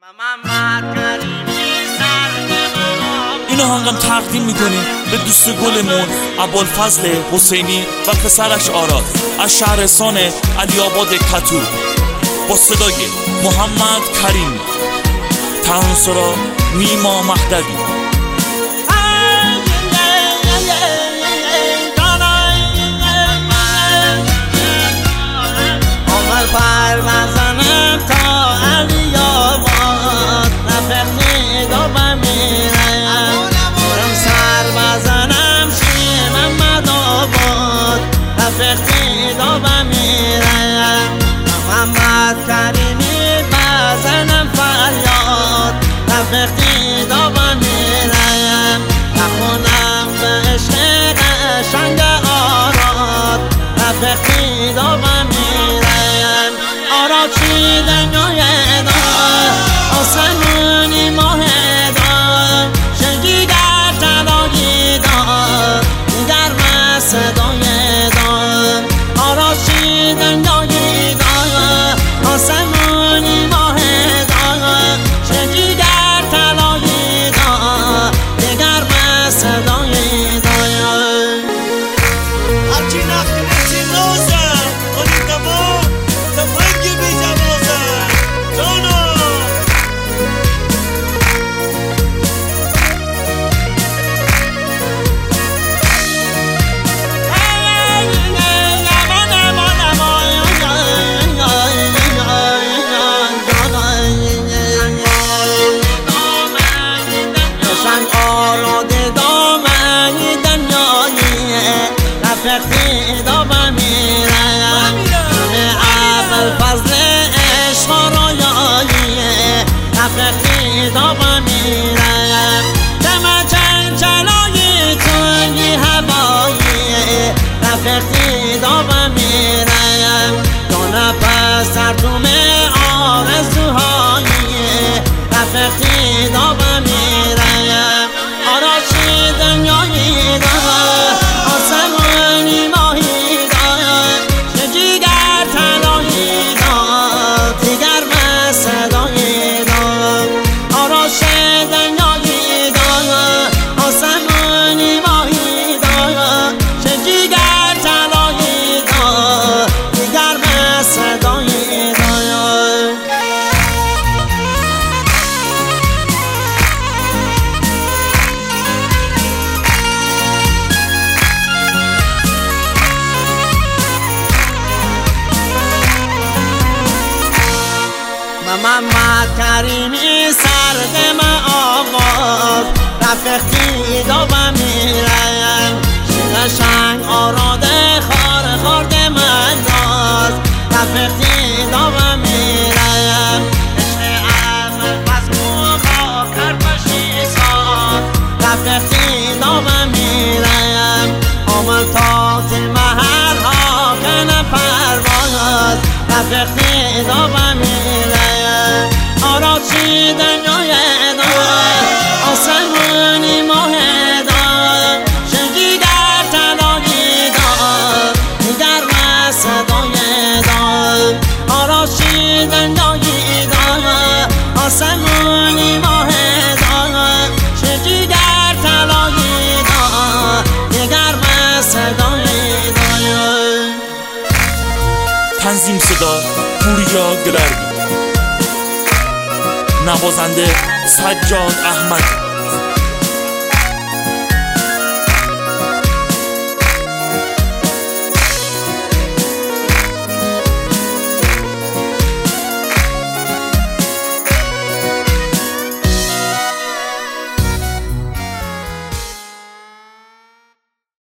این آهنگم تقدیم میکنیم به دوست گلمون ابوالفضل حسینی و پسرش آراد از شهرستان علی آباد کتو با صدای محمد کریمی، تنسرا نیما مهدوی. پر بزنم تا علی آباد رفقی دا بمیرم، برم سر بزنم شی محمد آباد رفقی دا بمیرم، محمد کریمی بزنم فریاد رفقی دا بمیرم، نخونم به عشق قشنگ آراد رفقی دا بمیرم. آراد چی دنیای دار آسمونی ماه دار شنگی در تلایی دار دیگر صدای دار. آراد چی دنیای دار آسمونی ماه دار شنگی در تلایی دار دیگر صدای دار. هرچی نخونه چی نوزم کنی دمو تفنگی بی جوازم جانا رفقی دا بمیرم، ابوالفضل عشق رویاییه رفقی دا بمیرم، دم چنچلایی توی هواییه رفقی دا بمیرم، دو نفس ترتوم آرزوهاییه رفقی دا بمیرم. آراد چی دنیایی دار آسمانی ماهی دار شجیگر تلایی دار دیگر صدای دار. آراد چی دنیایی دار آسمانی ماهی دار شجیگر تلایی دار دیگر صدای دار. محمد کریمی سرد ما آغاز رفقی دا بمیرم، قشنگ آراده خار خارد من داز رفقی دا بمیرم، عشق ابوالفضل خاکر بشی ساز رفقی دا بمیرم، آمل تاز محل ها کنم پرواز رفقی دا بمیرم. آراد چی دنیای دار آسمونی ماه دار شنگی در تلایی دار دیگر صدای دار. آراد چی دنیای دار آسمونی ماه دار شنگی در تلایی دار دیگر صدای دار. تنظیم صدا پوریا گلرگی، نوازنده سجاد احمد.